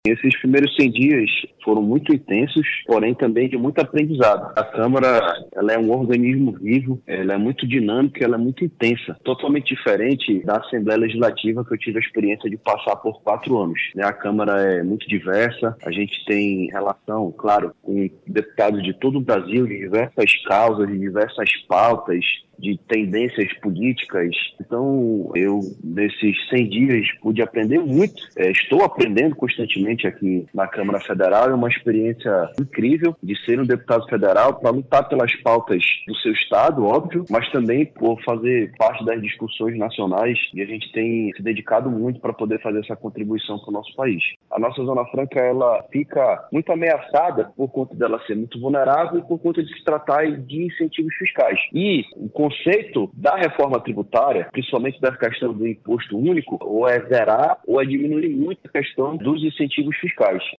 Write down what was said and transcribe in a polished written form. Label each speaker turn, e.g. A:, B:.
A: Esses primeiros 100 dias foram muito intensos, porém também de muito aprendizado. A Câmara, ela é um organismo vivo, ela é muito dinâmica, ela é muito intensa, totalmente diferente da Assembleia Legislativa que eu tive a experiência de passar por 4 anos. A Câmara é muito diversa, a gente tem relação, claro, com deputados de todo o Brasil, de diversas causas, de diversas pautas, de tendências políticas. Então, eu, nesses 100 dias, pude aprender muito. Estou aprendendo constantemente aqui na Câmara Federal. É uma experiência incrível de ser um deputado federal para lutar pelas pautas do seu estado, óbvio, mas também por fazer parte das discussões nacionais, e a gente tem se dedicado muito para poder fazer essa contribuição para o nosso país. A nossa Zona Franca, ela fica muito ameaçada por conta dela ser muito vulnerável e por conta de se tratar de incentivos fiscais. E o conceito da reforma tributária, principalmente da questão do imposto único, ou é zerar ou é diminuir muito a questão dos incentivos fiscais.